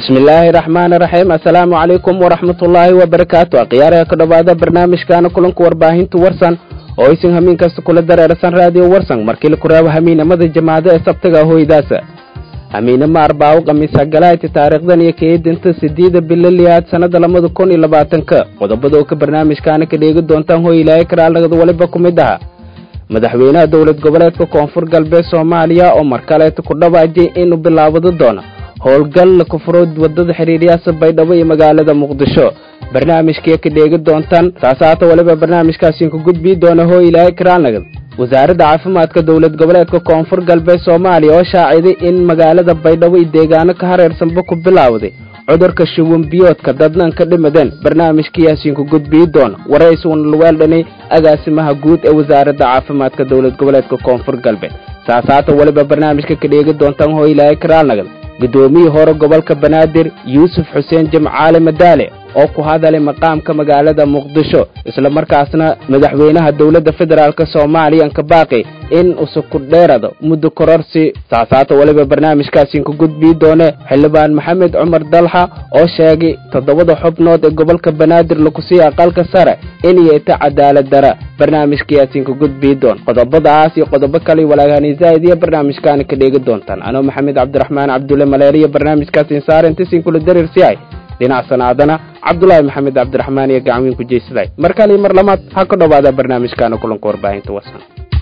bismillaahi raxmaani raxiim assalaamu calaykum waraxmatullaahi wabarakaatu akhyaaraha ka dhowaada barnaamijkaana kulanka warbaahinta warsan oo isin hamiin kasta kula dareersan raadiyo warsan markii la kuraabo hamiinamada jamaacada ee sabtiga hooydaasa hamiinama arbaawo khamiisa galayti taariikhdan iyo keedinta 8 billiyaad sanada 2020 qodobada oo ka barnaamijkaana ka dheegi doontaan hooy ilaahay karaalada waliba ku mid ah madaxweynaha dawlad goboleedka koonfur galbeed Soomaaliya oo markale ku dhawaajay inuu bilaawdo doono howlgal la kufrood wadada xiriiriyada Baydhabo iyo magaalada Muqdisho barnaamijkii ka dheegi doontaan saasaata waliba barnaamijkaasi ku gudbi doona hooy ilaahay karaalada wasaaradda caafimaadka dawlad goboleedka koonfur galbeed Soomaaliya oo shaaciday in magaalada Baydhabo iyo deegaano ka hareersanba ku bilaawday cudurka shuban biyoodka dadnan ka dhimadeen barnaamijkiyaasi ku gudbi doona waraysigan luweeldhanay agaasimaha guud ee wasaaradda caafimaadka dawlad goboleedka koonfur galbeed saasaata waliba barnaamijka ka dheegi doontaan hooy ilaahay karaalada gudoomiye hore gobolka Banaadir Yuusuf Xuseen Jimcaale Madaale oo ku hadalay maqaamka magaalada Muqdisho isla markaasna madaxweynaha dawladda federaalka Soomaaliya ka baaqay in uu ku dheerado muddo kororsi saasaata waliba barnaamijkaasi ku gudbi doona xildhibaan Maxamed Cumar Dalxa oo sheegay 7 xubnood ee gobolka Banaadir lagu siiyay aqalka sare in ay ta cadaalad dara barnaamijkaasi ku gudbi doon qodobadaas iyo qodobo kale walaagani zaaidiya barnaamijkan ka dheegi doontaan ano Maxamed Cabdiraxmaan Cabdulle Maleeriya barnaamijkaasi saarantiisin kula dareersiyay dhinac sanaadana Cabdullaahi Maxamed Cabdiraxmaan iyo gacmiin ku jeesaday markale mar lamaad ha ka dhawaada barnaamijkan kulanka warbaahinta wasan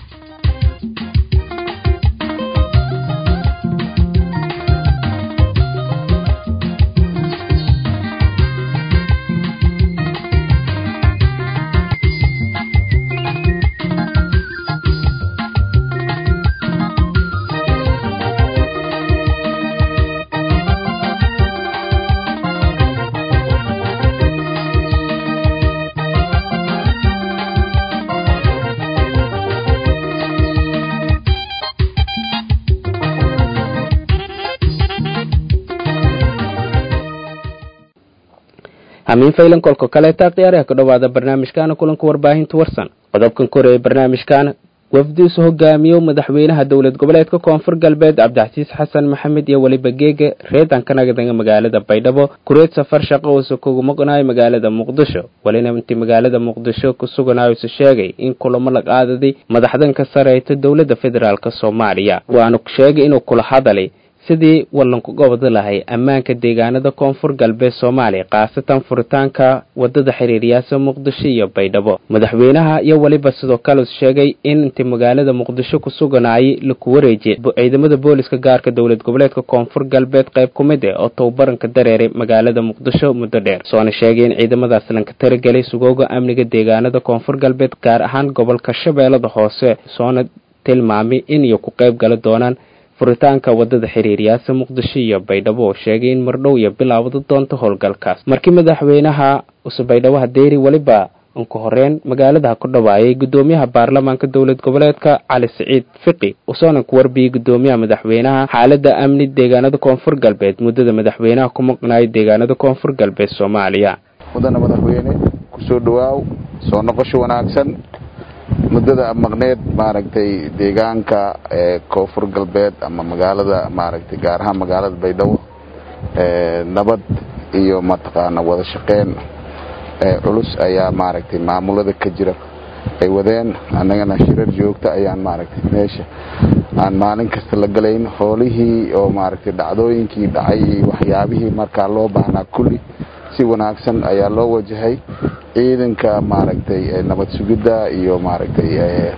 amin faylan kolka kale taaqiyaraha ka dhawaada barnaamijkan kulanka warbaahinta warsan qodobkan koreey barnaamijkan wafdiisu hogaamiyo madaxweynaha dawlad goboleedka koonfur galbeed Cabdicasiis Xasan Maxamed iyo waliba geege reedan ka nagada magaalada Baydhabo kureed safar shaqo oo soo maqnaay magaalada Muqdisho walina intii magaalada Muqdisho ku suganayo sheegay in kulamo la qaaday madaxdan ka sareeyta dawladda federaalka Soomaaliya waana ku sheegay inuu kula hadalay sidii walanku gobol lahay ammaanka deegaanada koonfur galbeed Soomaaliya qaasatan furitaanka wadada xiriiriyada Muqdisho iyo Baydhabo madaxweynaha iyo waliba sidoo kale sheegay in inta magaalada Muqdisho ku suganaayay la ku wareejiyay ciidamada booliska gaarka dawlad goboleedka koonfur galbeed qayb kumid ah oo tababaranka dareeray magaalada Muqdisho muddo dheer soona sheegay in ciidamadaas lanka taragalay sugooga amniga deegaanada koonfur galbeed gaar ahaan gobolka Shabeellada Hoose soona tilmaamay in ay ku qayb gal doonaan furitaanka wadada xiriiriyada Muqdisho iyo Baydhabo sheegay in mardhow iyo bilaawdo doonto howlgalkaas markii madaxweynaha Baydhabo hadeeri waliba ku horeen magaalada ku dhawaayay gudoomiyaha baarlamaanka dawlad goboleedka Cali Saciid Fiqi oo ku warbiyay gudoomiyaha madaxweynaha xaaladda amni deegaanada koonfur galbeed muddada madaxweynaha ku maqnaay deegaanada koonfur galbeed Soomaaliya wadana madaxweyne ku soo dhawaaw soo noqosho wanaagsan muddada maqneed maaragtay deegaanka koonfur galbeed ama magaalada maaragtay gaar ahaan magaalada Baydhabo nabad iyo mataqaana wada shaqeyn culus ayaa maaragtay maamulada ka jira ay wadeen annagana shirar joogta ayaan maaragtay meesha aan maalin kasta la galayn hoolihii oo maaragtay dhacdooyinkii dhacay waxyaabihii marka loo baahnaa kulli si wanaagsan ayaa loo wajahay ciidanka maaragtay nabad sugidda iyo maaragtay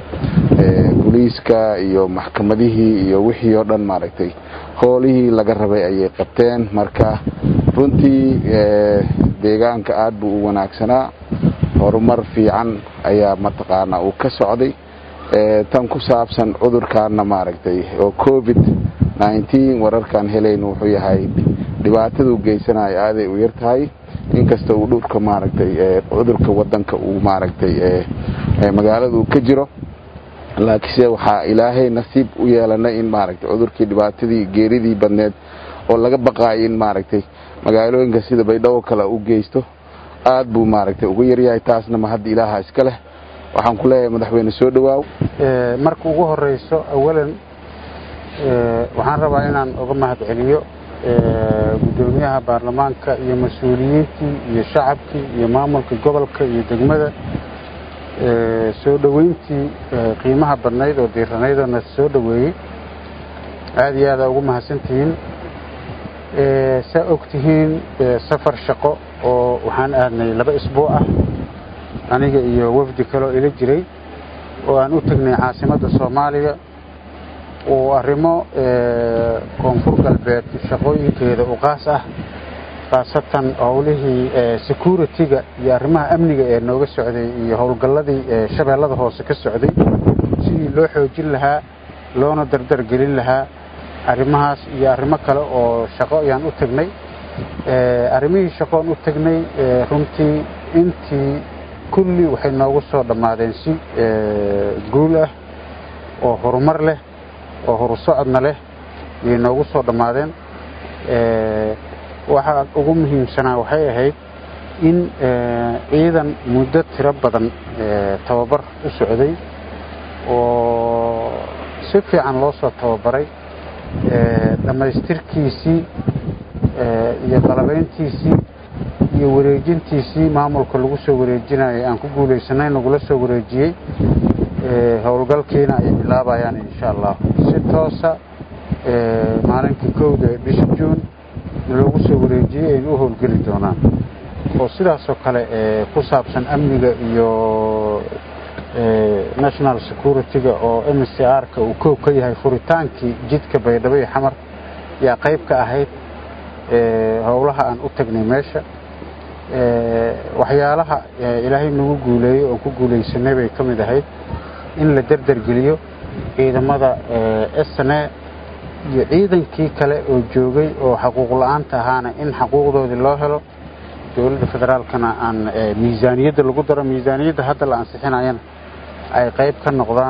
booliiska iyo maxkamadihii iyo wixii oo dhan maaragtay hoolihii laga rabay ayay qabteen marka runtii deegaanka aad buu u wanaagsanaa horumar fiican ayaa mataqaana uu ka socday tan ku saabsan cudurkaana maaragtay oo COVID-19 wararkan helayno wuxuu yahay dhibaatada uu geysanayo aad ay u yar tahay inkasta uu dhulka maaragtay cudurka wadanka uu maaragtay magaalada uu ka jiro laakiin waxa ilaahay nasiib u yeelanay in maaragtay cudurkii dhibaatadii geeridii badneed oo laga baqaay in maaragtay magaalooyinka sida Baydhabo kala u geysto aad buu maaragtay ugu yar yahay taasna ma hadda ilaaha iska leh waxaan ku leeyahay madaxweyne soo dhawaaw marka ugu horeyso awalan waxaan rabaa inaan uga mahad celiyo gudoomiyaha baarlamaanka iyo mas'uuliyiintii iyo shacabkii iyo maamulka gobolka iyo degmada soo dhaweyntii qiimaha badnayd oo diiranaydana soo dhaweeyay aad iyo aad ugu mahadsantihiin saa ogtihiin safar shaqo oo waxaan aadnay 2 isbuuc ah aniga iyo wafdi kale oo ila jiray oo aan u tagnay caasimadda Soomaaliya oo arrimo koonfur galbeed shaqooyinkeeda u qaas ah khaasatan howlihii security-ga iyo arrimaha amniga ee nooga socday iyo howlgalladii shabeellada hoose ka socday sidii loo xoojin lahaa loona dardar gelin lahaa arrimahaas iyo arrimo kale oo shaqo ayaan u tagnay arrimihii shaqoon u tagnay runtii intii kulli waxay noogu soo dhammaadeen si guul ah oo horumar leh oo horusocodna leh iyo noogu soo dhammaadeen waxa ugu muhiimsanaa waxay ahayd in ciidan muddo tiro badan tababar u socday oo si fiican loo soo tababaray dhamaystirkiisii iyo qalabayntiisii iyo wareejintiisii maamulka lagu soo wareejinayo aan ku guuleysanay nagula soo wareejiyay howlgalkiina ay bilaabayaan insha Allah si toosa maalintii 1 bisha June loogu soo wareejiyay ay u howlgali doonaan oo sidaas oo kale ku saabsan amniga iyo national security-ga oo MCR-ka uu koob ka yahay furitaankii jidka Baydhabo iyo Xamar yaa qayb ka ahayd howlaha aan u tagnay meesha waxyaalaha ilaahay nagu guuleeyay oo ku guuleysanay bay ka mid ahayd in la dardar geliyo ciidamada SNA iyo ciidankii kale oo joogay oo xaquuq la'aanta ahaana in xaquuqdoodii loo helo dawladda federaalkana aan miisaaniyadda lagu daro miisaaniyadda hadda la ansixinayana ay qayb ka noqdaan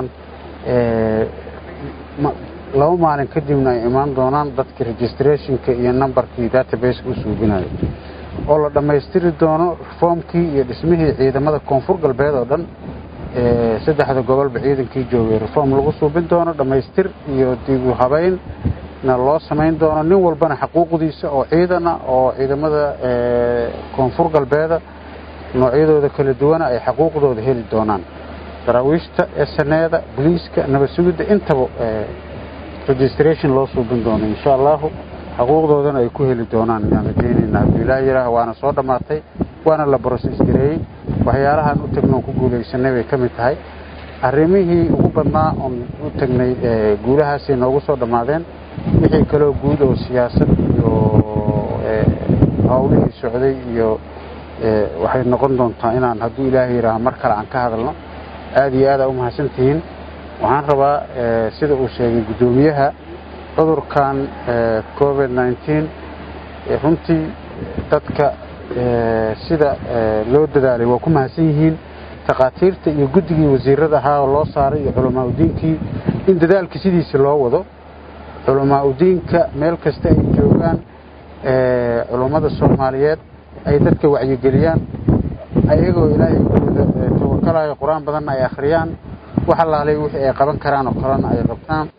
2 maalin kadibna ay imaan doonaan dadka registrationka iyo numberkii database u suubinayo oo la dhameystiri doono reformkii iyo dhismihii ciidamada koonfur galbeed oo dhan 3 gobolba ciidankii joogay reform lagu suubin doono dhameystir iyo dib u habeyn na loo sameyn doono nin walbana xaquuqdiisa oo ciidana oo ciidamada koonfur galbeed noocyadooda kala duwan ay xaquuqdooda heli doonaan daraawiishta SNA-da booliiska nabad sugidda intaba registration loo suubin doono insha Allah xaquuqdoodana ay ku heli doonaan aan rajaynaynaa Ilaahay waana soo dhamaatay waana la process gareeyay waxyaalahan u tagno ku guuleysanay way kamid tahay arrimihii ugu badnaa oo u tagnay guulahaas noogu soo dhamaadeen wixii kale oo guud oo siyaasad iyo hawlihii socday iyo waxay noqon doontaa inaan hadduu Ilaahay yiraahdo mar kale aan ka hadalno aad iyo aad u mahadsantihiin waxaan rabaa sida uu sheegay gudoomiyaha cudurkan COVID-19 runtii dadka sida loo dadaalay waa ku mahadsan yihiin taqaatiirta iyo guddigii wasiirada ahaa oo loo saaray iyo culamaa diinkii in dadaalka sidiisa loo wado culamaa diinka meel kasta ay joogaan culimada Soomaaliyeed ay dadka wacyi geliyaan ayagoo Ilaahay tawakkalayo quraan badan ay akhriyaan waxa la leeyahay wixii ay qaban karaan oo kalena ay qabtaan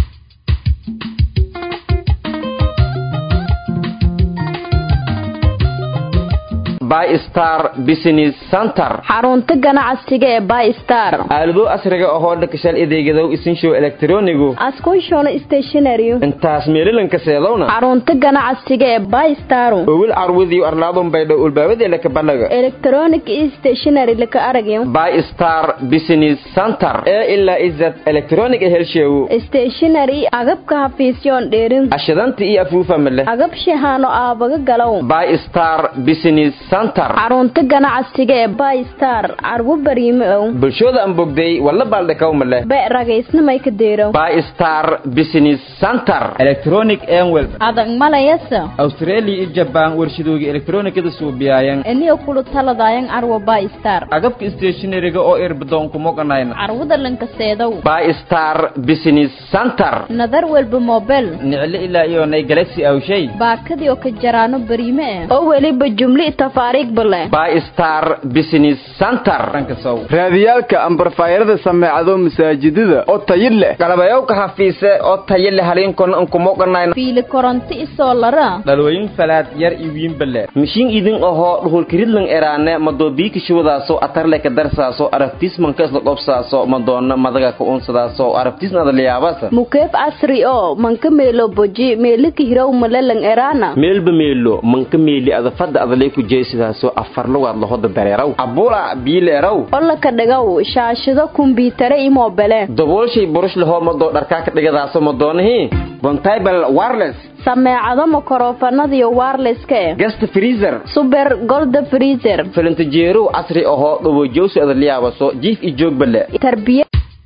By Star Business Center xarunta ganacsiga ee By Star aalado asriga oo dhakashal adeegado isinshow elektroonigu askushon stationery intaas meelan ka seedowna xarunta ganacsiga ee By Star oo wil arwadi arlaadon baydo ulbaawada la ka balaga electronic stationery la ka aragyo By Star Business Center ee illa izat electronic helsheew stationery agabka hafiisyon dheerin ashadanta iyo afuufa male agab shahano aabaga galaw By Star Business xarunta ganacsiga ee By Star arwo bariimo bulshada aan bogday wala baalda kawmale bay rageysnimay ka deero By Star Business Center electronic enwel adag malayasa Australia iyo Japan warshadooga electronicada suubiyayan eniyo kula taladayan arwo By Star agabka stationeryga oo irbadoon kuma qanayn arwada lanka seedow By Star Business Center nadar walba mobile niclo ilaa iyo nay Galaxy aw shay baakadii oo ka jaraano bariimo oo waliba jumli tafa taariikh bale by Star Business Center raadiyaalka ambarfaayarada sameecado masaajidada oo tayo leh galabayow ka hafiise oo tayo leh halinkon kuma qanayna fiili koronto isoo lara dalwooyin falaad yar iyo wiin bale mishin idin ahoo dhuhul kiridlan eraane madoobiiki shubadaaso atarle ka darsaaso aragtismanka isla qobsaaso madoona madaga ka unsadaasoo arabtisna adaliyaabasa mukeef casri oo manka meelo boji meelika hiraw malalang eraana meelba meelo manka meeli adafada adalay ku jeesidaasoo afar lugaad lahoda dareeraw abula biileeraw olla ka dhagaw shaashado kumbiyuutar iyo moobile daboolshay burush lahoo madoo dharkaa ka dhigadaaso madoonahi bontable wireless sameecado makrofanada iyo wirelesska guest freezer super gold freezer filintajeero casri ahoo dhawojowsi adaliyaabaso jiif iyo joog bale tarbiya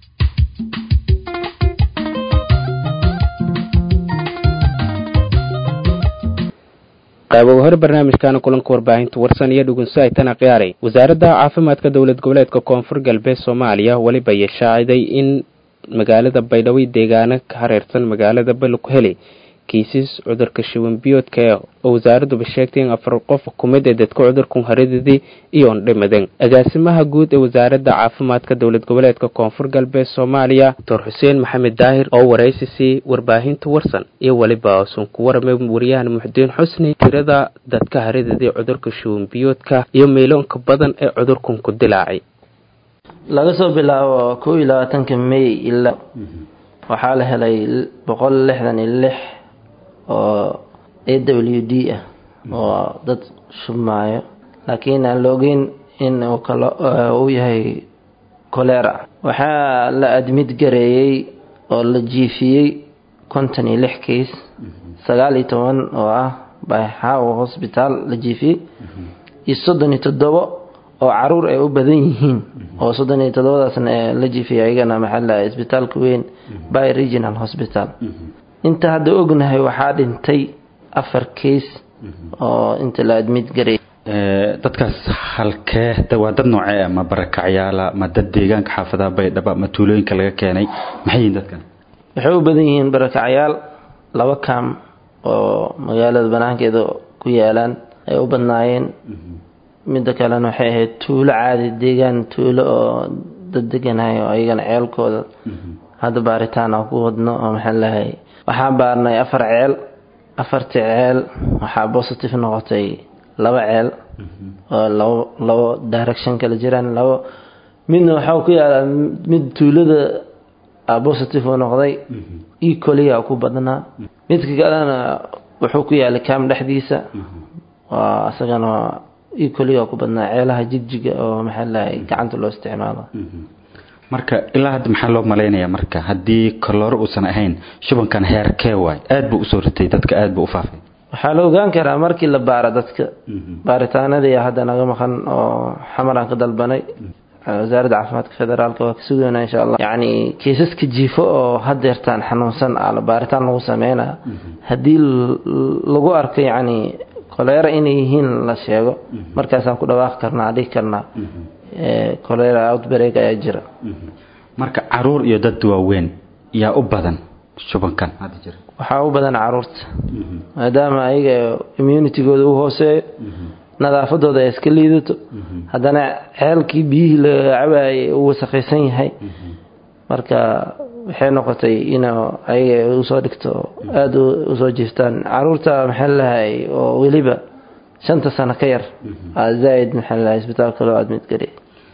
qaybo hore barnaamijkan kulanka warbaahinta warsan iyo dhugunso ay tan qiyaaray wasaaradda caafimaadka dawlad goboleedka koonfur galbeed Soomaaliya waliba yeeshaaday in magaalada Baydhabo deegaana ka hareersan magaalada Bal ku helay kiisas cudurka shuban biyoodka oo wasaaraddu sheegtay in 4 qof kumid ah dadka cudurku hareedadii iyo dhimadan agaasimaha guud ee wasaaradda caafimaadka dawlad goboleedka koonfur galbeed Soomaaliya Dr. Xuseen Maxamed Daahir oo wareysay warbaahinta warsan iyo waliba soo ku warmay wariyahan Muxdiin Xusni tirada dadka hareedadii cudurka shuban biyoodka iyo meelonka badan ee cudurku ku dilaacay laga soo bilaabo 22 May ilaa waxaa la helay 166 oo AWD ah oo dad shumaayo laakiin aan loogeyn in uu yahay cholera waxaa la admit gareeyay oo la jiifiyay 56 case 19 oo ah Bayhaw Hospital la jiifiyay iyo 37 oo caruur ay u badan yihiin oo 37daasna la jiifiyay ayagana maxalla isbitaalka weyn by regional hospital inta hadda ognahay waxaa dhintay 4 case oo inta la admit garay dadkaas halkee waa dad noocee ma barakacyaala ma dad deegaanka xaafadaha Baydhabo ma tuulooyinka laga keenay maxay dadkan waxay u badan yihiin barakacyaal 2 kam oo magaalada banaankeeda ku yaalaan ay u badnaayeen mid kalena waxay ahayd tuulo caadi deegaan tuulo oo dad deganahay oo ayagana ceelkooda hadda baaritaan ku wadno oo maxaa lahay waxaan baarnay 4 ceel 4 ceel waxaa positive noqotay 2 ceel oo labo direction kala jiraan labo midna waxa ku yaala mid tuulada positive noqday equally ku badnaa midka kalena wuxuu ku yaala kaam dhexdiisa waa asagana equally ku badnaa ceelaha jigjiga oo maxaa lahay gacanta loo isticmaalo marka ilaa hadda maxaa loo maleynaya marka hadii kaloor uusan ahayn shubankan heerkee waay aad buu u soo ritay dadka aad buu u faafay waxaa la ogaan karaa markii la baaro dadka baaritaanadii hadda naga maqan oo xamaran ka dalbanay wasaaradda caafimaadka federaalka waa ka sugeynaa insha Allah yani kiisaska jiifo oo hadeertaan xanuunsan ala baaritaan lagu sameeyna hadii lagu arko yani cholera inay yihiin la sheego markaasaan ku dhawaaq karnaa dhig karnaa cholera outbreak ayaa jira marka caruur iyo dad waaweyn yaa u badan shubankan hadda jira waxaa u badan caruurta maadaama ayaga immunitygooda u hooseeyo nadaafadooda ay iska liidato haddana ceelkii biyihii la cabaayay uu wasakhaysan yahay marka waxay noqotay inuu ayaga usoo dhigto aad u soo jiiftaan caruurta maxaa lahay oo weliba 5 sano ka yar zaaid maxaa lahay isbitaalka loo admit garay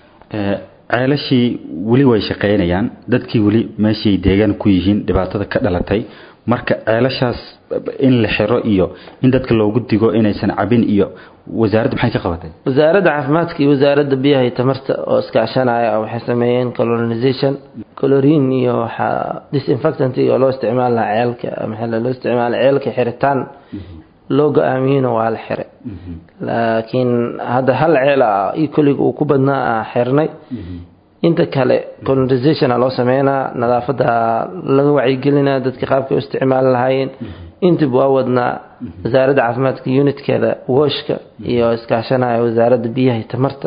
ceelashii weli way shaqeynayaan dadkii weli meeshii deegaan ku yihiin dhibaatada ka dhalatay marka ceelashaas in la xiro iyo in dadka loogu digo inaysan cabin iyo wasaaradda maxay ka qabatay wasaaradda caafimaadka iyo wasaaradda biyaha iyo tamarta oo iska cashanaya waxay sameeyeen colonization chlorine iyo waxa disinfectant oo loo isticmaalo ceelka maxaa loo isticmaalo ceelka xiritaan loo go'aamiyay waa la xiray laakiin hada hal ceel equally uu ku badnaa xirnay inta kale colonization loo sameeyna nadaafada laga wacyigelina dadka qaabka u isticmaal lahaayeen inta wadna wasaaradda caafimaadka unitkeeda washka iyo iskaashanaya wasaaradda biyaha tamarta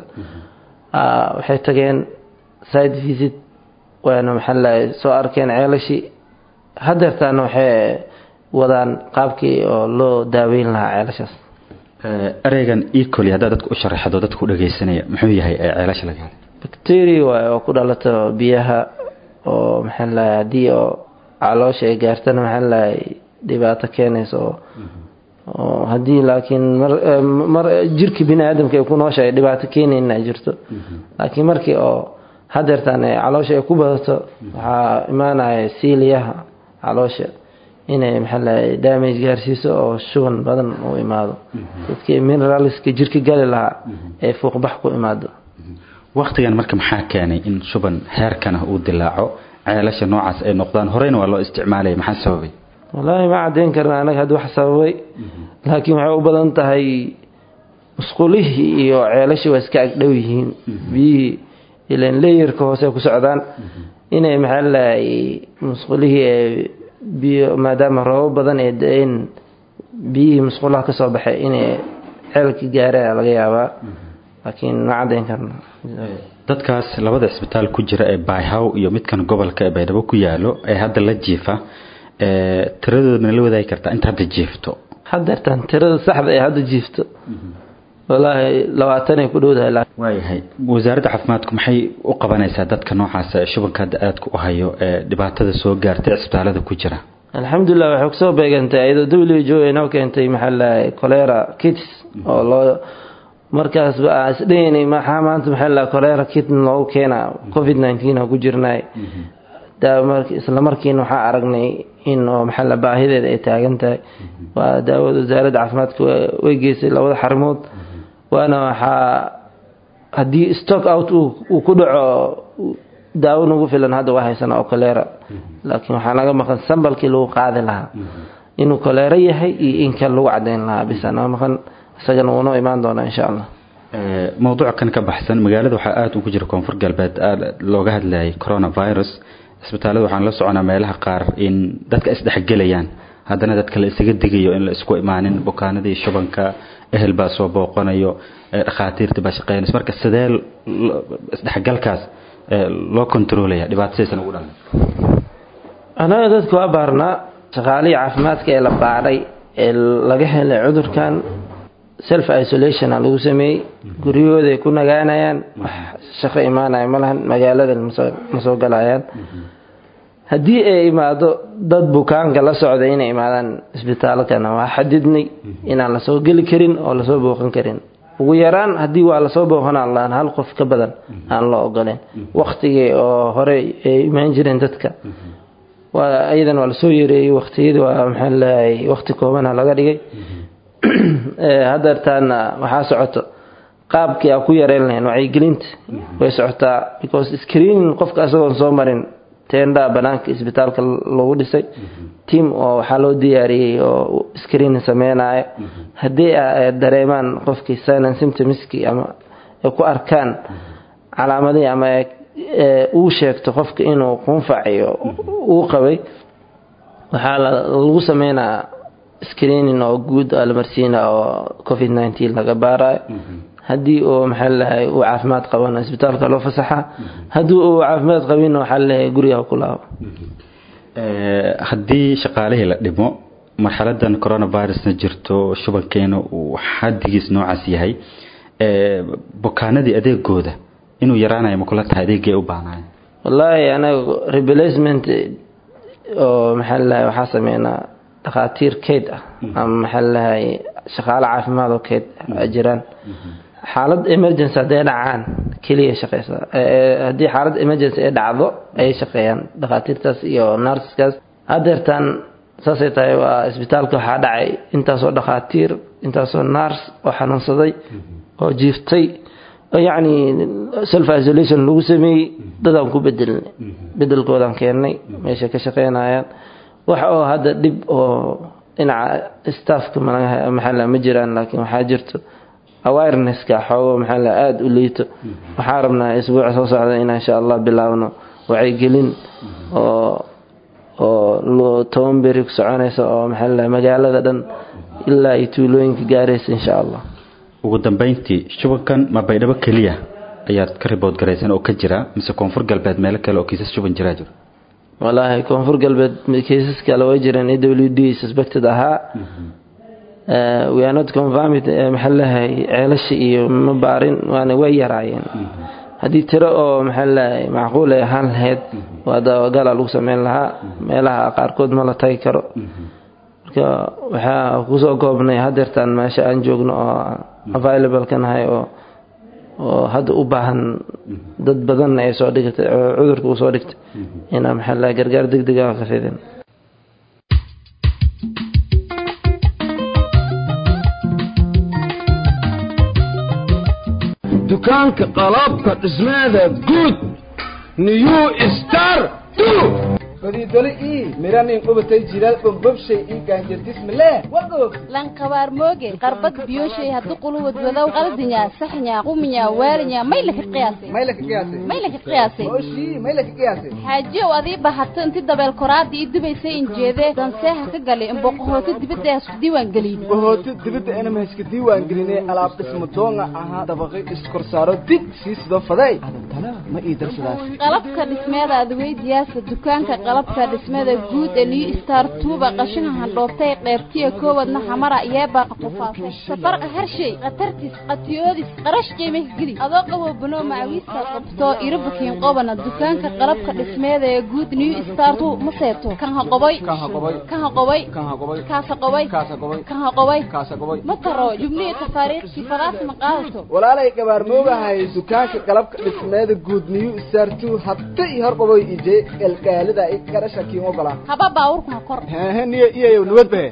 waxay tageen site visit waana maxalla soo arkeen ceelashi hadeertaan waxay wadaan qaabkii oo loo daaweyn lahaa ceelashaas ereygan equally hadda dadku u sharaxdo dadku dhageysanaya muxuu yahay ceelasha laga helay bacteria oo ku dhalato biyaha oo maxaa la hadii oo caloosha ay gaartana maxaa la dhibaato keenayso oo hadii laakiin mar jirka bini'aadamka ay ku nooshahay dhibaato keenayna jirto laakiin markii oo hadeertan caloosha ay ku badato waxa imaanaya siiliyaha caloosha inay maxaa la damage gaarsiiso oo shuban badan u imaado dadkii mineralska jirka gali lahaa ee fuuqbax ku imaado waqtigan marka maxaa keenay in shuban heerkan uu dilaaco ceelasha noocaas ay noqdaan horeyna waa loo isticmaalay maxaa sababay wallahi ma cadeen karna anaga had wax sababay laakiin waxay u badan tahay musqulihi iyo ceelasha waa iska agdhow yihiin biyi ilaan leeyarka hoose ku socdaan inay maxaa la musqulihi biyo maadaama roob badan ay da'een biyi musqulaha ka soo baxay inay ceelka gaaraan laga yaabaa laakiin ma cadeen karna dadkaas labada isbitaal ku jira ee Bayhaw iyo midkan gobolka ee Baydhabo ku yaalo ee hadda la jiifa tiradooda ma la wadaay kartaa inta hadda jiifto hadeertan tirada saxda ee hadda jiifto wallahi 20 ay ku dhowdahay waayahay wasaaradda caafimaadku maxay u qabanaysaa dadka noocaas shubanka hadda aad ku hayo ee dhibaatada soo gaartay isbitaalada ku jira alxamdulillah waxay ku soo beegantay ayadoo WHO inoo keentay maxalla cholera kits oo loo markaas baa isdheynay maxaa maanta maxalla cholera kit loo keena covid-19 ku jirnay isla markiina waxaa aragnay in maxalla baahideeda ay taagan tahay waa daawada wasaaradda caafimaadka way geysay labada xarimood waana waxa hadii stock out uu ku dhaco daawo nagu filan hadda waa haysan oo cholera laakiin waxa laga maqan sambalkii lagu qaadi lahaa inuu cholera yahay iyo in kale lagu cadeyn lahaa bisana maqan isaga uu imaan doona insha Allah mawduuc kan ka baxsan magaalada waxa aad ugu jira koonfur galbeed looga hadlayay coronavirus isbitaalada waxaan la soconaa meelaha qaar in dadka isdhexgelayaan haddana dadka la isaga digayo in la isku imaanin bukaanadii shubanka ehel baa soo booqanayo dhakhaatiirta baa shaqeynaysa marka sidee isdhexgalkaas loo kontroolaya dhibaataysan ugu dhalan anaga dadku waa baarnaa shaqaalihi caafimaadka ee la baaray ee laga helay cudurkan self isolation lagu sameeyay guriyooda ay ku nagaanayaan shaqo imaanay malahan magaalada ma soo galayaan hadii ay imaado dad bukaanka la socda inay imaadaan isbitaalkana waa xadidnay inaan la soo gali karin oo la soo booqan karin ugu yaraan hadii waa la soo booqanaa laan hal qof ka badan aan loo ogoleen waqtigii oo hore ay imaan jireen dadka waa aydan waa la soo yareeyay waqtiyada waa maxaa la waqti kooban laga dhigay hadartan waxa socoto qaabkii ku yareelneen waxay gelinta way socotaa because screening qofka asoo soo marin teenda banaanka isbitaalka lagu dhisay team oo waxa loo diyaariyay oo screening sameynaya hadii ay dareemaan qofkii signs and symptoms-ki ama ku arkaan calaamadii ama uu sheegto qofka inuu qunfaciyo uu qabay waxa lagu sameynaa screening oo guud la marsiina oo covid-19 laga baaray hadii oo maxaa la uu caafimaad qabana isbitaalka loo fasaxa hadii uu caafimaad qabin waxa la guriga ku laabo hadii shaqaalaha la dhimo marxaladan coronavirus jirto shubankeena uu xadigiis noocaas yahay bukaanadii adeegooda inuu yaraanayo ma kula tahay adeegay u baahnaan wallahi ana replacement oo maxaa la waxa sameeyna dhakhaatiir keed ama maxaa la shaqaale caafimaad oo keed jiraan xaalad emergency haday dhacaan kaliya shaqeysa hadii xaalad emergency ay dhacdo ay shaqeeyaan dhakhaatiirtaas iyo nurseskaas hadeertan saasay tahay waa isbitaalka waxa dhacay intaas oo dhakhaatiir intaas oo nurse oo xanuunsaday oo jiiftay يعني self isolation lagu sameeyay dadaan ku bedelkoodan keenay meesha ka shaqeynayaan waxa oo hadda dib oo dhinaca staffka maxalla ma jiraan laakiin waxa jirto awareness-ka xoogo maxalla aad u liito waxa rabnaa isbuuc soo socda in insha Allah bilaawno wacyi gelin oo toonberi ku soconaysa oo maxalla magaalada dhan ilaa ay tuulooyinka gaaraysa insha Allah ugu dambeyntii shubankan ma Baydhabo kaliya ayaad ka report garaysan oo ka jira mise koonfur galbeed meel kale oo kiisas shuban jira wallahi koonfur galbeed kiisas kale way jiraan AWD suspected aha we are not confirmed maxaa lahay ceelasha iyo ma baarin waana way yaraayeen haddii tiro oo maxaa lahay macquul ay ahaan lahayd waa daawagala lagu sameyn lahaa meelaha qaarkood ma la tagi karo marka waxaa kusoo koobnay hadeertaan meesha aan joogno oo available ka nahay oo hadda u baahan dad badan ay soo dhigtay cudurka uu soo dhigtay inaa maxaa lahay gargaar degdeg ah ka fidin dukaanka qalabka dhismaada guud new star 2 fadidoli miranin qubatay jiral bombobshay gaanjirtis male waqof lan qabaar mooge qarbad biyoshay hadu qulubad wadaw qaldinya saxnya quminya waarinya maylaka qiyaasay oshi maylaka qiyaasay xaajiyo adii bahato inti dabeel koraadi idubaysay injeede danseeha ka galay in boqohoota dibadda isku diiwaan galin boqohoota dibadda inama iska diiwaan galinay alaab dhismo doonga aha dabaqi iskor saaro dib siisdo faday ma ii darsadaas qalabka dhismeeda aad weydiyaasa dukaanka qalabka dhismada guud ee New Star 2 ba qashinka handhoobtay qaybtiya koowadna xamara iyo baaqa qufaasay safarka harshay qatartis qatiyoodis qarash qiimih gili adoo qabo bano macawiista qabto irbukiin qobana dukaanka qalabka dhismada ee guud New Star 2 ma seeto kan ha qobay ma taro jumlada tafaariiqsi faraas ma qaadato walaalay gabar moogahay dukaanka qalabka dhismada guud New Star 2 habta iyo hor qobay ije galgaalida karasha kiin ogala haba baawurka kor niyo iyo nabadbe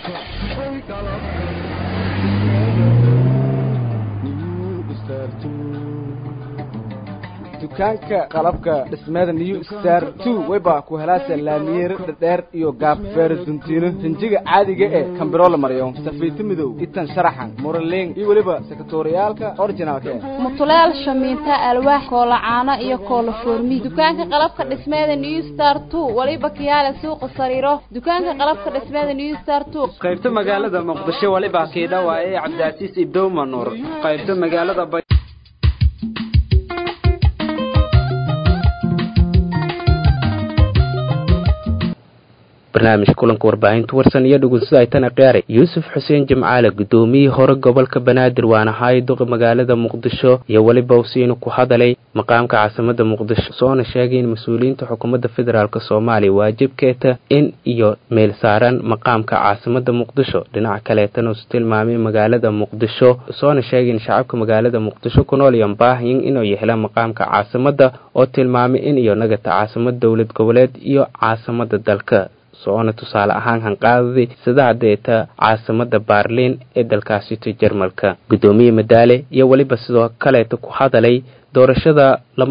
dukaanka qalabka dhismada New Star 2 wayba ku helaasay laamiyeer dheer iyo gaab feer duntiino rinjiga caadiga ee kambiro la mariyo safiito midow intan sharaxan murleen iyo waliba sekatoriyalka originalka mutulaal shamiinta alwaax koolacaana iyo koolo foormi dukaanka qalabka dhismada New Star 2 waliba kiyaala suuq sariiro dukaanka qalabka dhismada New Star 2 qaybta magaalada Muqdisho waliba kiida waaye Cabdiasiis Idowma Nuur qaybta magaalada barnaamij kulanka warbaahinta warsan iyo dhugunsida ay tan aqyaari Yuusuf Xuseen Jimcaale gudoomiyihii hore gobolka Banaadir waana hay'adda magaalada Muqdisho iyo waliba uu ku hadalay maqaamka caasimada Muqdisho soona sheegay in mas'uuliyiinta xukuumadda federaalka Soomaaliya waajibkeeta in iyo meel saaran maqaamka caasimada Muqdisho dhinaca kale tan uu tilmaamay magaalada Muqdisho soona sheegay in shacabka magaalada Muqdisho ku nool yihiin baahiyin inuu yeelan maqaamka caasimada oo tilmaamay in iyo nagata caasimada dawlad goboleed iyo caasimada dalka soona tusaale ahaan hanqaadii sida adeeta caasimada Berlin ee dalkaasi Jarmalka gudoomiye Madaale iyo waliba sidoo kale ku hadalay doorashada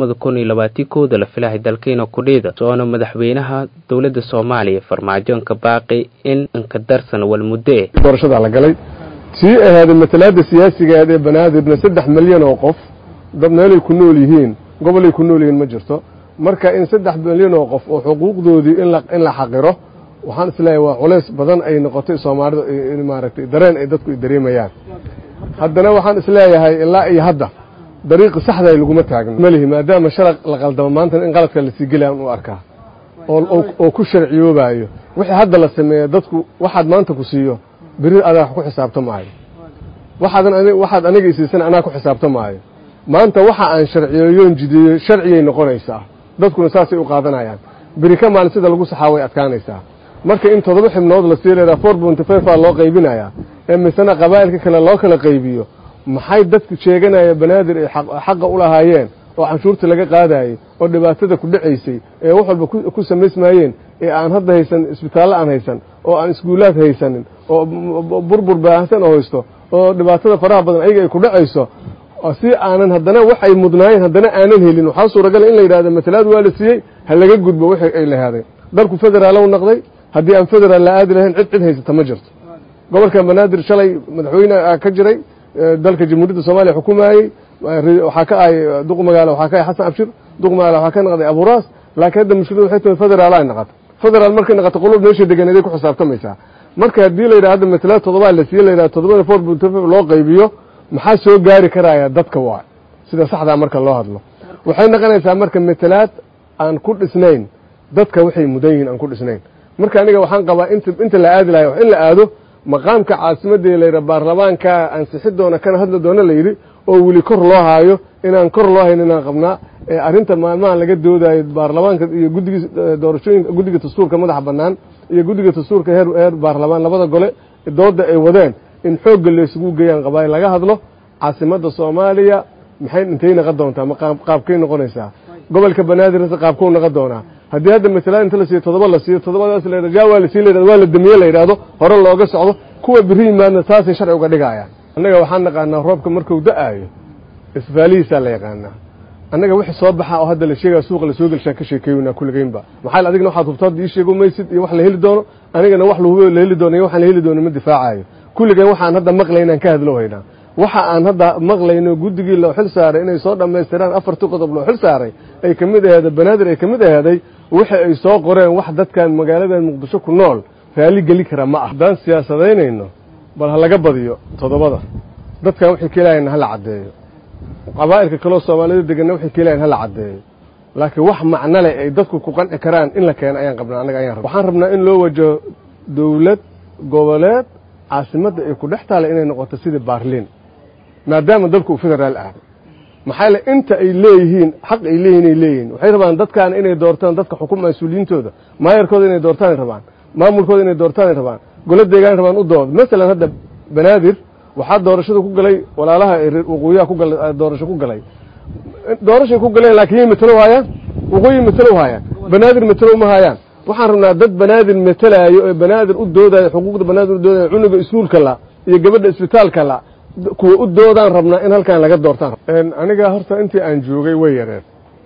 2021 la filahay dalkeena ku dhida soona madaxweynaha dawladda Soomaaliya Farmaajo ka baaqi in ka darsan wal muddo doorashada la galay si ahayd matalaada siyaasiga ee Banaadirna 3 milyan oo qof dad meel ku nool yihiin gobol ay ku nool yihiin ma jirto marka in 3 milyan oo qof oo xuquuqdoodii in la xaqiro waxaan isleeyahay waa culays badan ay noqotay Soomaalida in maaragtay dareen ay dadku dareemayaan haddana waxaan isleeyahay ilaa ay hadda dariiq saxda ay lagu ma taagno malihi maadaama sharaq la qaldamo maanta in qaladka la sigilaan u arkaa oo ku sharciyoobayo wixii hadda la sameeyo dadku waxaad maanta ku siiyo biri adaa ku xisaabtamaayo waxaad aniga isiisan anaa ku xisaabtamaayo maanta waxa aan sharciyeeyoon jideeyo sharciyay noqonaysaa dadkuna saasay u qaadanayaan biri ka maalin sida lagu saxaaway adkaanaysaa marka in 7 xibnood la siileeyaa 4.5 loo qaybinayaa ee misana qabaa'ilka kale loo kala qaybiyo maxay dadku sheeganaya Banaadir ay xaq u lahaayeen oo canshuurta laga qaadayay oo dhibaatada ku dhaceysay ee wax walba ku sameysmayeen ee aan hadda haysan isbitaal aan haysan oo aan iskuulaad haysanin oo burbur baahan oo haysto oo dhibaatada faraha badan ayaga ay ku dhacayso si aanan haddana waxay mudnaayeen haddana aanan helin waxa suuragal in la yiraahdo matalaad waa la siiyay hal laga gudbo wixii ay leeyahay dalku federaal uu noqday haddii aan federaal la aadi lahayn cid haysata ma jirto gobolka Banaadir shalay madaxweyne ka jiray dalka jamhuuriyadda Soomaaliya xukuumayay waxa ka ay duq magaalo waxa ka ay Xasan Abshir duq magaalo waxa ka noqday Abu Raas laakiin hadda mushkiladu waxay tahay federaal ay noqoto federaal markay noqoto qolub meesha deegaanada ku xisaabtamaysa marka hadii la yiraahdo matalaad 7 la siiyay la yiraahdo 7.4 loo qaybiyo maxaa soo gaari karaya dadka waa sida saxda marka loo hadlo waxay noqonaysaa marka matalaad aan ku dhisnayn dadka waxay mudan yihiin aan ku dhisnayn marka aniga waxaan qabaa inta la aadi lahayo in la aado maqaamka caasimadii la yidhi baarlamaanka ansixi doona kana hadli doona la yidhi oo weli kor loo haayo inaan kor loo hayn inaan qabnaa arrinta maalmahan laga doodayo baarlamaanka iyo guddiga doorashooyinka guddiga dastuurka madaxa bannaan iyo guddiga dastuurka heer baarlamaan labada gole dooda ay wadeen in xoogga laysugu geeyaan qabaayil laga hadlo caasimadda soomaaliya maxay intay noqon doontaa qaabkay noqonaysaa gobolka banaadir qaabkuu noqon doonaa haddii hadda matala inta la siiyo 7 la siiyo 7daas la yiraahdo waa la sii leeyahay waa la damiye la yiraahdo hore looga socdo kuwa biri yimaadna taasay sharci uga dhigayaan annaga waxaan naqaanaa roobka markuu da'aayo isfaalihiisa la yaqaanaa annaga wixii soo baxa oo hadda la sheegay suuqa la soo galshaa ka sheekeeyna kulligeynba maxay adigna waxaad hubtaad ii sheego maysid iyo wax la heli doono anigana wax la hubo la heli doono iyo wax la heli doono ma difaacayo kulligeen waxaan hadda maqlaynaan ka hadlo haynaa waxa aan hadda maqlayno guddigii loo xil saaray inay soo dhameystiraan 4 qodob loo xil saaray ay kamid ahayd banaadir ay kamid ahayd waxa ay soo qoreen wax dadkan magaalada Muqdisho ku nool raali gali kara ma ah daan siyaasadeynayno bal ha laga badiyo 7 dadkan waxay keenayaan hal cadeeyo qabaa'ilka kale Soomaalida degan waxay keenayaan hal cadeeyo laakiin wax macna leh ay dadku ku qanci karaan in la keeno ayaan qabnaa anaga ayaan waxaan rabnaa in loo wajo dawlad goboleed caasimadda ay ku dhaxtaale inay noqoto sida Berlin maadaama dalku federaal ah maxay la inta ay leeyihiin xaq ay leeyihiin waxay rabaan dadkan inay doortaan dadka xukuumada mas'uuliyiintooda maayarkooda inay doortaan rabaan maamulkooda inay doortaan rabaan golada deegaan rabaan u dood mesela hadda banaadir waxa doorashada ku galay walaalaha waqooyiga ku galay doorasho ku galay laakiin matalo waayaan waqooyi matalo waayaan banaadir matalo ma hayaan waxaan rabnaa dad banaadir matalaayo ee banaadir u doodayo xuquuqda banaadir u doodayo cunuga iskuulka la iyo gabadha isbitaalka la kuwa u doodaan rabnaa in halkan laga doortaan aniga horta intii aan joogay way yareen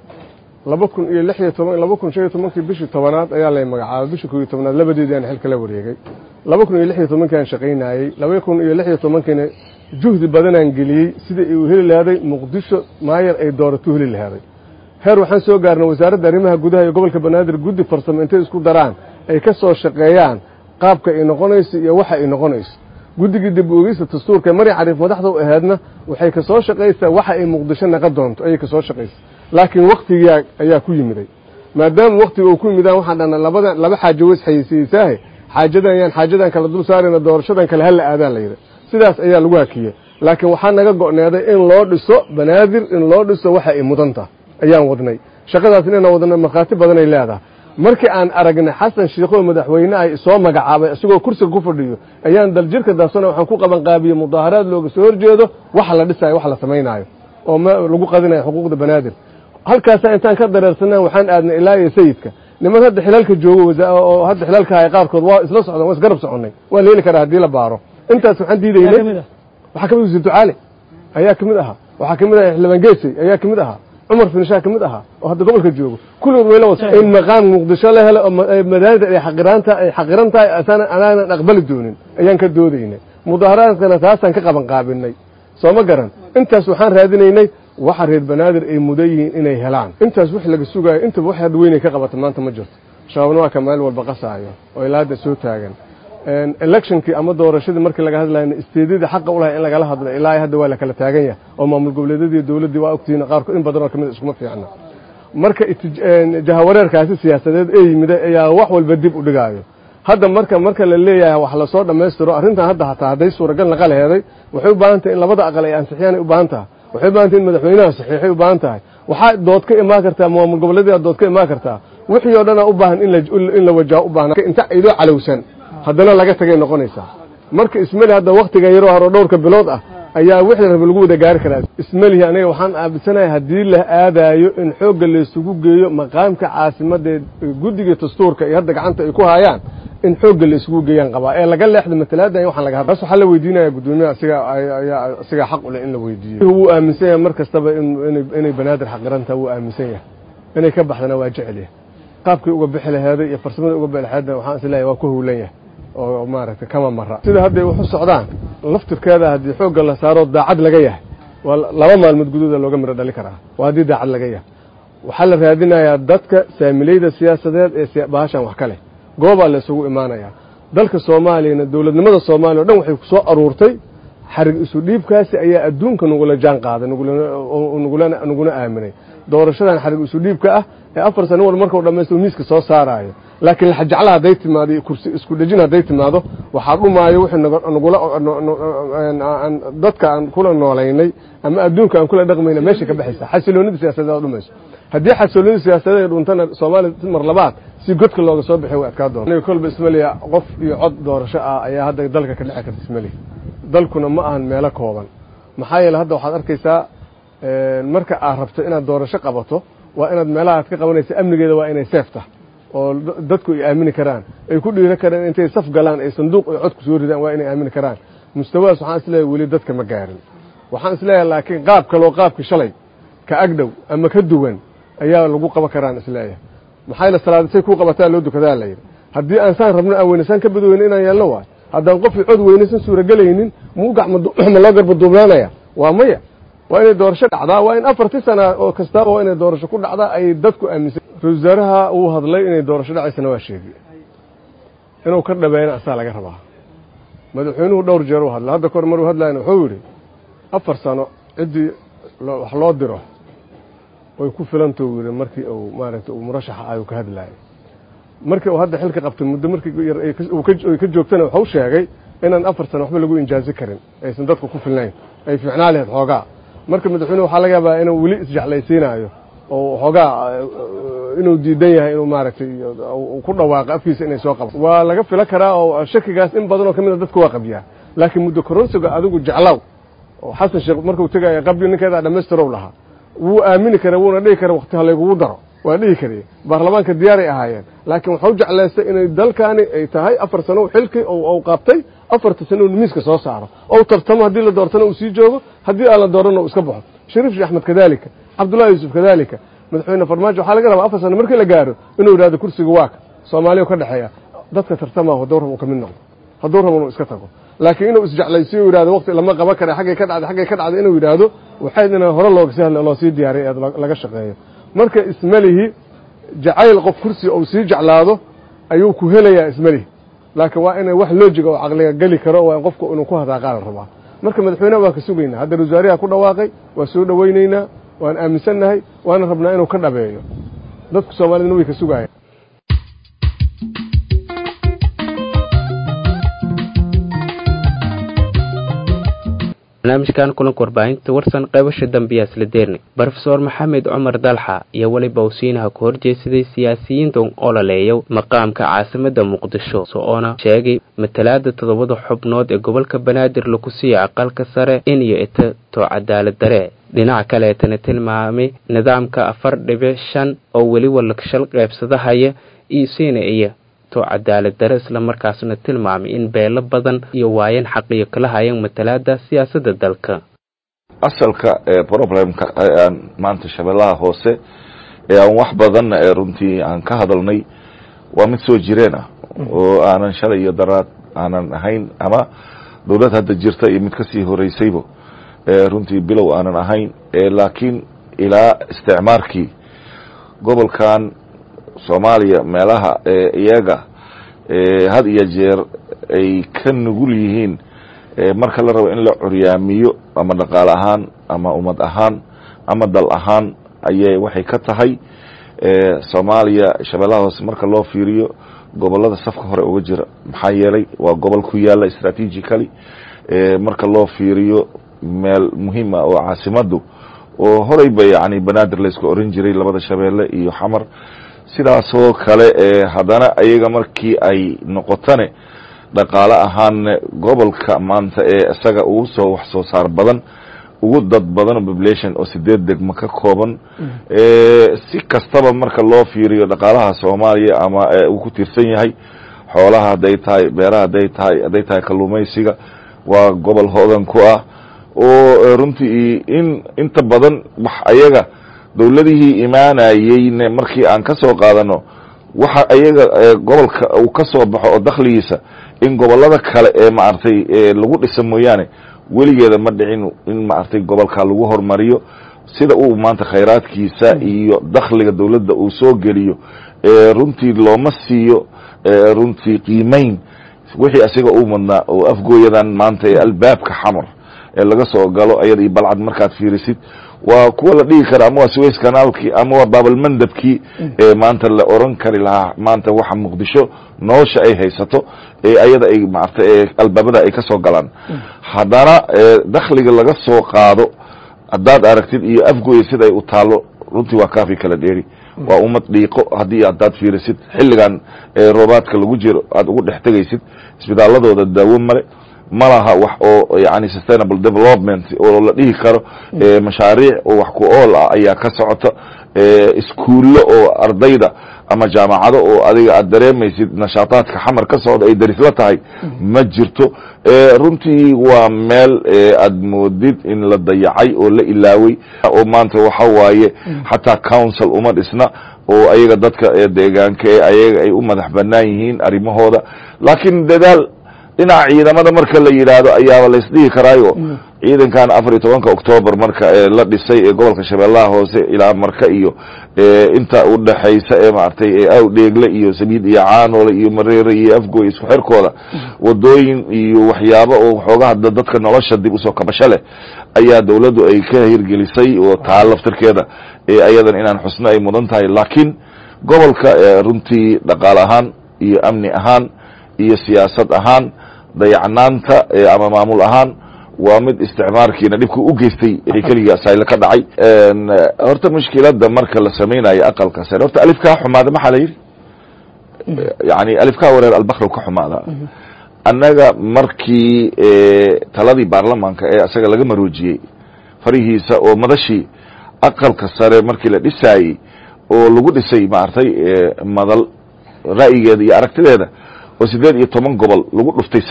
2016 bishii 10aad ayaa la magacaabay bishii 11aad labadeedii aan xilka la wareegay 2016 aan shaqeynayay 2016 juhdi badan aan geliyay sidii uu heli lahayd Muqdisho maayar ay doorato heli lahayd heer waxaan soo gaarnay wasaaradda arrimaha gudaha iyo gobolka banaadir guddi farsamo intay isku daraan ay ka soo shaqeeyaan qaabka ay noqonayso iyo waxa ay noqonayso guddiga dib u eegista dastuurka mari xariif madaxda u ahaadna waxay ka soo shaqeeysaa waxa ay Muqdisho naqa doonto ay ka soo shaqeeysaa laakiin waqtiga ayaa ku yimiday maadaama waqtiga uu ku yimidaan waxaan dhanaa laba xaajo weys xayisiisahay xaajadan kala dul saarayna doorashadan kala hal aadaan la yiraahdo sidaas ayaa lagu hakiyay laakiin waxaa naga go'needay in loo dhiso banaadir in loo dhiso waxa ay mudanta ayaan wadnay shaqadaas inaan wadnay marxaati badan ay leedahay markii aan aragnay xasan shiikho madaxweyne ay soo magacaabay isagoo kursiga ku fadhiyo ayaan daljirka daasana waxaan ku qaban qaabiyay mudaaharaad looga soo horjeedo waxa la dhisayo wax la sameeynayo oo lagu qadinayo xuquuqda banaadir halkaas intaan ka dareersanaa waxaan aadnay ilaa sayidka niman hadda xilaalka joogo oo hadda xilaalka ay qaarkood waa isla socdaan waa isgarab soconay waa leeli karaa hadii la baaro intaas waxaan diidaynay waxa ka mid ah ducaale ayaa kamid aha waxa kamid ah xildhibaan geesi ayaa kamid aha عمر في نشاك مد أها وهذا قبل كجوجو كل ويلا إن مقام مقدسة له مدارس حقرنتا أنا أقبل الدونين أيان كدودين مظاهرات كانت أساسا كقبل قابلني سو ما قرن أنت سبحان هذيني وحرد بنادر أي مدين إني هلان أنت سبح لك السوق أنت بواحد ويني كقبل ما أنت مجرد شاونوا كمال والبقصة عيا وإلى هذا سو تاجن electionkii ama doorashadii markii laga hadlayay isteedida xaq u lahayd in laga hadlo ilaa hadda waa la kala taagan yahay oo maamul goboleedyada dawladda waa ogtiin qaarkood in badan oo kamid isku ma fiicna marka jahawareerkaasi siyaasadeed ee yimid ayaa wax walba dib u dhigaayo hadda marka la leeyahay wax la soo dhameystiro arrintan hadda haday suuragal naqa leeyahay waxay u baahan tahay in labada aqal ay ansixiyaan u baahan tahay waxay u baahan tahay in madaxweynaha saxiixay u baahan tahay waxa dood ka imaan kartaa maamul goboleedyada dood ka imaan kartaa wixii oo dhan u baahan in la wajaho u baahan inta idoo calawsan haddana laga tagay noqonaysa marka ismali hadda waqtiga yaro haro dhowrka bilood ah ayaa wixii rab lagu wada gaari karaa ismali aniga waxaan aabisanahay hadii la aadayo in xoog la isugu geeyo maqaamka caasimadda guddiga dastuurka iyo hadda gacanta ay ku hayaan in xoog la isugu geeyaan qabaa ee laga leexdo matalaada waxaan laga hadlo waxa la weydiinayaa gudoomiyaha asiga xaq u leh in la weydiiyo uu aaminsan yahay markastaba inay banaadir xaqiranta uu aaminsan yahay inay ka baxdana waa jecel yahay qaabkii uga bixi lahayd iyo farsamada uga bixi lahayd waxaan isleeyahay waa ku howlan yahay oo maaragtay kama mara sida hadda wax u socdaan laftirkeeda hadii xoog la saaro daacad laga yahay waa laba maalmood gudahood looga miro dhali karaa waa hadii daacad laga yahay waxa la raadinayaa dadka saamilayda siyaasadeed ee baashan wax kale gooba la isugu imaanaya dalka Soomaaliya dawladnimada Soomaaliya dhan waxay ku soo aruurtay xarig isu dhiibkaasi ayaa adduunka nugula jaan qaaday nuguna aaminay doorashadan xarig isu dhiibka ah ee 4 sano wal markuu dhameysto miiska soo saarayo laakiin la jeclaa haday timaado kursi isku dhajin haday timaado waxa dhumaayo wixii nagula dadka aan kula noolaynay ama adduunka aan kula dhaqmayna meesha ka baxaysa xasiloonida siyaasadeed dhumayso haddii xasiloonida siyaasadeed dhuntana Soomaaliya mar labaad si godka looga soo bixi way adkaa doonto kolba Ismaaciil qof iyo cod doorasho ah ayaa hadda dalka ka dhici karta Ismaaciil dalkuna ma ahan meelo kooban maxaa yeelay hadda waxaad arkaysaa marka aad rabto inaad doorasho qabato waa inaad meelaha aad ka qabanaysa amnigeeda waa inay seefta oo dadku ay aamini karaan ay ku dhiira karaan intay saf galaan ay sanduuq ay cod ku soo ridaan waa inay aamini karaan mustawaas waxaan isleeyahay wali dadka ma gaarin waxaan isleeyahay laakiin qaab kale oo qaabka shalay ka agdhow ama ka duwan ayaa lagu qaban karaan isleeyahay maxay la salaadisay ku qabataa loo dukadaa la yiri haddii aan saan rabno aan weynaysan ka badweyn inaan yeelno waa haddaan qof cod weynaysan suura galaynin muu gacmo loo garba duubnaanaya waa maya waa inay doorasho dhacdaa waa in 4 sano oo kasta oo inay doorasho ku dhacdaa ay dadku aaminsan wasaaraha uu hadlay inay doorasho dhacaysana waa sheegay inuu ka dhabeeyna asaa laga rabaa madaxweynuhu dhowr jeer uu hadlay hadda kor maruu hadlayna wuxuu yiri 4 sano cidii wax loo diro way ku filanto yiri markii uu maaragtay uu murashaxa ay ka hadlaayay markii uu hadda xilka qabtay muddo markii uu ka joogtana wuxuu sheegay inaan 4 sano waxba lagu injaazi karin aysan dadku ku filnayn ay fiicnaa lahayd xoogaa marka madaxweynuhu waxa laga yaabaa inuu wali isjeclaysiinayo oo xoogaa inuu diidan yahay inuu maaragtay ku dhawaaqo afkiisa inay soo qabto waa laga fila karaa oo shakigaas in badan oo kamid ah dadku waa qabiyaa laakiin muddo koronsiga adigu jeclaw oo xasan sheekh markuu tagay qabyo ninkeeda dhameystiro lahaa wuu aamini kara wuuna dhigi kara waqti hal ugu daro waa dhigi karay baarlamaanka diyaar ay ahaayeen laakiin wuxuu jeclaystay inay dalkaani ay tahay 4 sano xilkii oo qabtay 4 sano miiska soo saaro oo tartamo hadii la doortana uu sii joogo hadii aan la doorano iska baxo shariif axmed kadalika abdullahi yusuf kadalika madaxweyne farmaajo waxa laga rabaa 4 sano markii la gaaro inuu raado kursiga waaka Soomaaliya ka dhaxeeya dadka tartama oo dowr uu ka mid noqdo haduu rabo inuu iska tago laakiin inuu isjeclaysiyo yiraahdo waqti lama qaban kara xagee ka dhacday inuu yiraahdo waxayna hore looga sahlan loo sii diyaariyay laga shaqeeyo marka Ismaaciil jacayl qof kursi oo sii jeclaado ayuu ku helayaa Ismaaciil laakiin waa inay wax loojig oo aqliga gali karo waa qofku inuu ku hadaa qaal rabaa marka madaxweynaha waa ka sugaynaa hadda wasaariyaha ku dhawaaqay waa soo dhaweynaynaa waan aaminsanahay waan rabnaa inuu ka dhabeeyo dadku Soomaaliyeed way ka sugayaan barnaamijkan kulanka warbaahinta warsan qaybasha dambiya isla deerni professor maxamed cumar dalxa iyo waliba wasiinaha ku horjeesaday siyaasiyiinta oo laleeyo maqaamka caasimada muqdisho soona sheegay matalaada 7 xubnood ee gobolka banaadir lagu siiyay aqalka sare in iyo ita to cadaalad dare dhinaca kale tan tilmaamay nidaamka 4.5 oo wali wala shal qaybsadahaya iyo to cadaalad dare isla markaasna tilmaamay in beelo badan iyo waayeen xaqiiqo kala hayeen matalaada siyaasadda dalka asalka problemka aan maanta shabeellaha hoose ee aan wax badan runtii aan ka hadalnay waa mid soo jireen oo aanan shalay iyo daraad aanan ahayn ama dawlad hadda jirta iyo mid ka sii horeysayba runtii bilow aanan ahayn laakiin ilaa isticmaarkii gobolkan Soomaaliya meelaha iyaga had iyo jeer ay ka nugul yihiin marka la rabo in la curyaamiyo ama dhaqaale ahaan ama ummad ahaan ama dal ahaan ayay waxay ka tahay Soomaaliya shabeellaha hoose marka loo fiiriyo gobolada safka hore uga jira maxaa yeelay waa gobol ku yaala strategically marka loo fiiriyo meel muhiim ah oo caasimadu oo horeyba yani banaadir la isku oran jiray labada shabeelle iyo xamar sidaasoo kale haddana ayaga markii ay noqotane dhaqaale ahaan gobolka maanta isaga uu soo wax soo saar badan ugu dad badan population oo 8 degmo ka kooban si kastaba marka loo fiiriyo dhaqaalaha Soomaaliya ama uu ku tirsan yahay xoolaha haday tahay beeraha haday tahay kalluumaysiga waa gobol hodan ku ah oo runtii inta badan wax ayaga dawladihii imaanayeen markii aan ka soo qaadano waxa ayaga gobolka uu ka soo baxo oo dakhligiisa in gobolada kale maartay lagu dhisan mooyaane weligeeda ma dhicin in maartay gobolka lagu hormariyo sida uu maanta khayraadkiisa iyo dakhliga dawladda uu soo geliyo runtii looma siiyo runtii qiimeyn wixii asiga uu madnaa oo afgooyadan maanta albaabka xamar laga soo galo ayada balcad markaad fiirisid waa kuwa la dhihi kara ama waa Suez Canalkii ama waa Bab al-Mandabkii maanta la oran kari lahaa maanta waxa Muqdisho nolosha ay haysato ayada ay maartay albaabada ay ka soo galaan hadana dakhliga laga soo qaado hadaad aragtid iyo afgooy sida ay u taalo runtii waa kaafi kala dheeri waa ummad dhiiqo hadii aad fiirisid xilligan roobaadka lagu jiro aad ugu dhaxtagaysid isbitaaladooda daawo male malaha wax oo yani sustainable development oo la dhihi karo mashaariic oo wax ku ool ah ayaa ka socota iskuulo oo ardayda ama jaamacado oo adiga aad dareemaysid nashaataadka xamar ka socda ay darisla tahay ma jirto runtii waa meel aad moodid in la dayacay oo la ilaaway oo maanta waxa waaye xataa council uma dhisna oo ayaga dadka deegaanka ayaga ay u madax banaan yihiin arimahooda laakiin dadaal dhinaca ciidamada marka la yiraahdo ayaa la isdhihi karaayo ciidankan 14 October marka la dhisay gobolka Shabeellaha Hoose ilaa marka iyo inta u dhaxaysa maartay aw dheegle iyo Sabiid iyo Caanole iyo Mareere iyo Afgooy isku xirkooda wadooyin iyo waxyaabo oo xoogaha dadka nolosha dib u soo kabasho leh ayaa dawladdu ay ka hirgelisay oo taalaftirkeeda ayadan inaan xusno ay mudan tahay laakiin gobolka runtii dhaqaale ahaan iyo amni ahaan iyo siyaasad ahaan dayacnaanta ama maamul ahaan waa mid isticmaalkiina dhibku u geystay kaliya sayl ka dhacay horta mushkilada marka la sameeynaayo aqalka sare horta alifka xumaada ma xalayir yani alifka wareer albakhr ka xumaada annaga markii taladii baarlamaanka asaga laga maroojiyay farihiisa oo madashi aqalka sare markii la dhisay oo lagu dhisay maartay madal ra'yigeeda iyo aragtideeda oo 18 gobol lagu dhuftay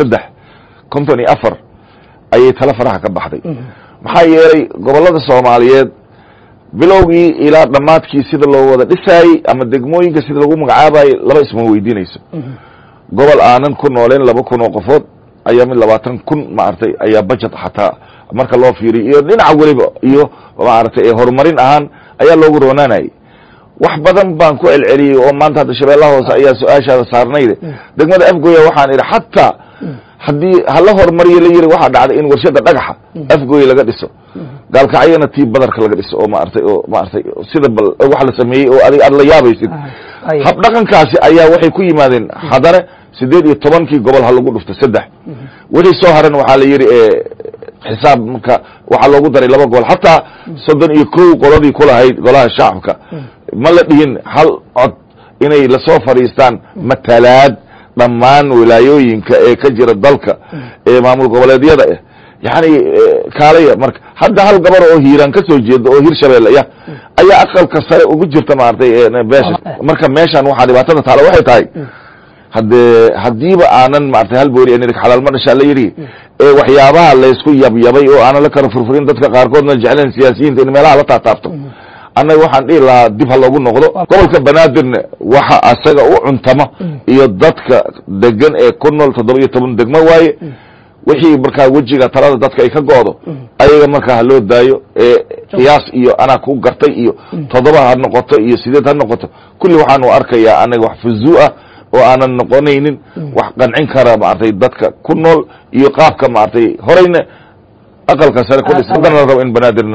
54 ayay tala faraha ka baxday maxaa yeelay gobolada Soomaaliyeed bilowgii ilaa dhamaadkii sida loo wada dhisay ama degmooyinka sida lagu magacaabay laba isma weydiinayso gobol aanan ku nooleen 2,000 oo qofood ayaa mid 20,000 maartay ayaa budget xataa marka loo fiiriyo iyo dhinaca waliba iyo maartay horumarin ahaan ayaa loogu roonaanay wax badan baan ku celceliyay oo maanta hada Shabeellaha Hoose ayaa su'aashaada saarnayde degmada Afgooy waxaan iri xataa hadii hala hormariyo la yiri waxa dhacday in warshada dhagaxa Afgooy laga dhiso galkacayna tii badarka laga dhiso oo maartay sida bal wax la sameeyay oo adiga aad la yaabaysid hab dhaqankaasi ayaa waxay ku yimaadeen hadana 18 gobol ha lagu dhufto 3 wixii soo haran waxa la yiri xisaab marka waxa loogu daray 2 gobol hatta 31 qoladii ku lahayd golaha shacabka ma la dhihin hal cod inay la soo fariistaan matalaad dhammaan wilaayooyinka ka jira dalka maamul goboleedyada yani kaalaya marka hadda hal gabar oo hiiraan ka soo jeedo oo Hirshabeelle ayaa aqalka sare ugu jirta maartay beesha marka meeshan waxa dhibaatada taalo waxay tahay hadiiba aanan maartay hal boori in xalaal ma dhasha la yiri waxyaabaha la isku yabyabay oo aanan la kala furfurin dadka qaar koodna jeclaan siyaasiyiinta in meelaha la taataabto annaga waxaan dhihi lahaa dib ha loogu noqdo gobolka Banaadirna waxa asaga u cuntama iyo dadka degan ee ku nool 17 degmo waaye wixii markaa wajiga talada dadka ay ka goodo ayaga markaa loo daayo qiyaas iyo ana ku gartay iyo 7 ha noqoto iyo 8 ha noqoto kulli waxaan u arkayaa anaga wax fuzuu ah oo aanan noqonaynin wax qancin kara maartay dadka ku nool iyo qaabka maartay horeyna aqalka sare ku dhisan rabo in Banaadirna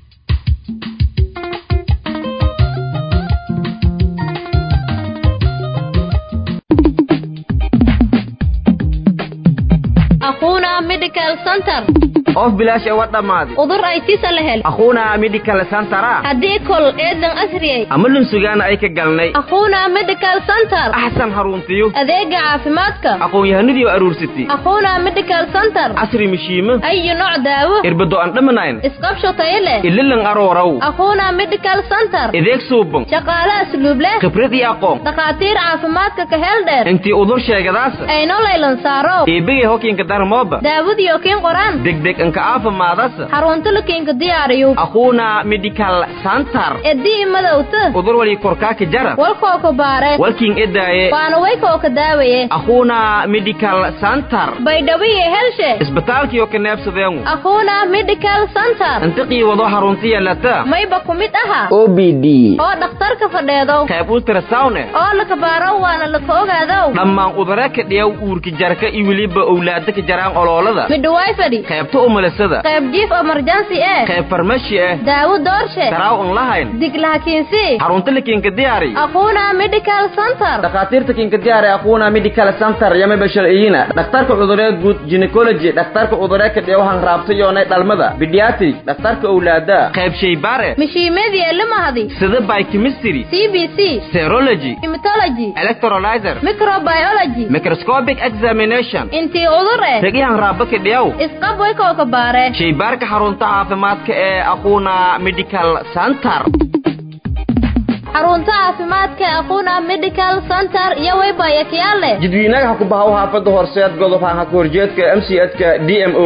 medical center of bilaash ee wadamaadi udur ay tisa la hel akhuna medical center hadii kol eedan asriyay amalin sugaana ay ka galnay akhuna medical center ahsan haruntiyo adeega caafimaadka aqoon yahanidii aruursati akhuna medical center asri mishiima ay nooc daawo irbado aan dhamanayn isqabsho tayele ililan aroorow akhuna medical center adeeg suuban shaqaale asluub leh khibrad iyo aqoon dhaqaatiir caafimaadka ka hel dheer intii udur sheegadaas ay noo laylan saaro eebigay hokiinka darmooba daawadiyo kiin qoraan degdeg anka caafimaadaas xarunta lakiinka diyaariyo akhuna medical center edii madawta udur wali korkaaka jara walkoo ka baare walkiin edaaye waana waykoo ka daawaye akhuna medical center baydhawiye helshe isbitaalkiyo ka neebsadeen akhuna medical center intiqii wado xaruntiya lata mayba kumid aha OBD oo dhakhtarka fadheedo qayb ultrasound oo la ka baaro waana la ka ogaado dhammaan udara ka dhiyaw uurka jarka iyo waliba awlaadka ka jaraan ololada midwifery qaybta umalasada qayb jiif emergency qayb farmashi daawo doorshe daraaw on lahayn diglaha kiinsi xarunta lakiinka diyaari aquuna medical center dhakhaatiirta kiinka diyaari aquuna medical center yama bashariyina dhakhtarka cudurada guud gynecology dhakhtarka cudurada ka dheewahan raabta yoonay dhalmada pediatric dhakhtarka awlaada qayb shaybaare mishiimadii ilmahadi sida biochemistry CBC serology hematology electrolyzer microbiology microscopic examination intii udure ragihan raabba ka dheew isqab way ka baare shaybaarka xarunta caafimaadka ee aquuna medical center xarunta caafimaadka aquuna medical center iyo way baayakyaale jidweynaha ku bahaw haafada horseed godob ha ka horjeedka MCH-ka DMO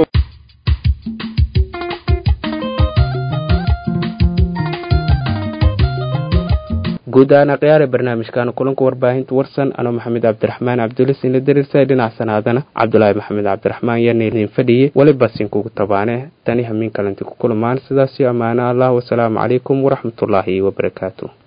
guudaan aqyaare barnaamijkan kulanka warbaahinta warsan ano maxamed cabdiraxmaan cabdulisin darirsay dhinac sanaadana cabdulaahi maxamed cabdiraxmaan yaneelin fadhiye waliba sinkugu tabaane tani hamiin kalanti ku kulmaan sidaas iyo amaana allah wasalaamu calaykum waraxmatullaahi wabarakaatuh